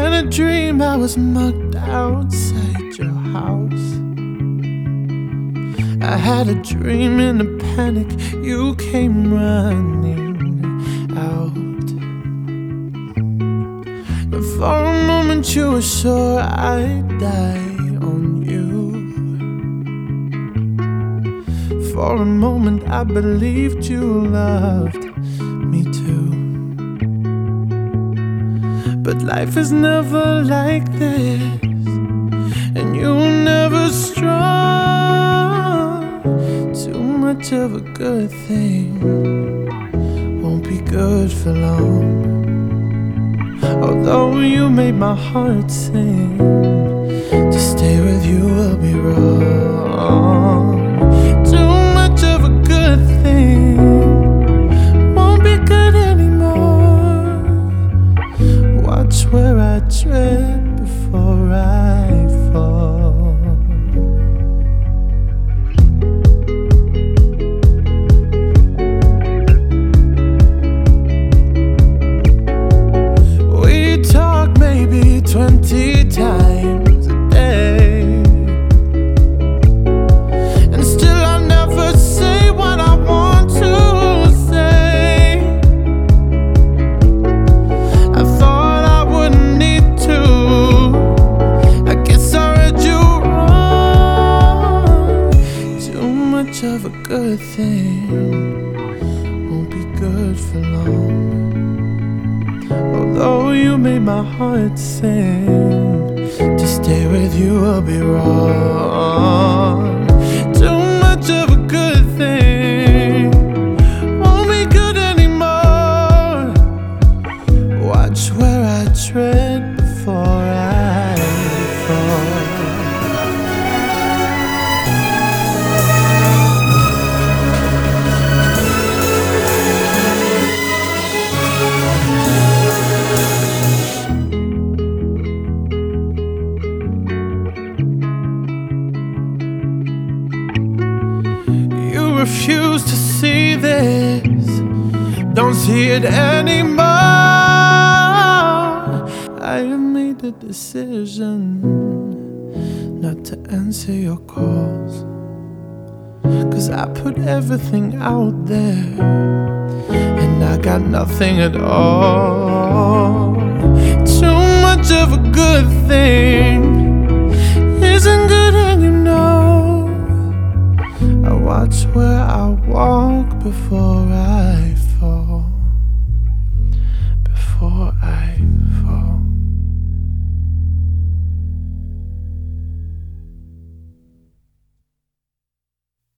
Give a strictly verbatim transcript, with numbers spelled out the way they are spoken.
in a dream I was mugged outside your house. I had a dream in a panic, you came running out. And for a moment you were sure I'd die on you. For a moment I believed you loved me too. But life is never like this, and you're never strong. Too much of a good thing won't be good for long. Although you made my heart sing, to stay with you will be wrong. Too much of a good thing won't be good anymore. Watch where I tread before I fall. We talk maybe twenty times a day, and still I never say what I want to say. I thought I wouldn't need to. I guess I read you wrong. Too much of a good thing won't be good for long. Although you made my heart sing, to stay with you will be wrong. Too much of a good thing won't be good anymore. Watch where I tread before I fall. Refuse to see this, don't see it anymore. I have made the decision not to answer your calls, 'cause I put everything out there and I got nothing at all. Too much of a good thing isn't good, and you know. I watch where I walk before I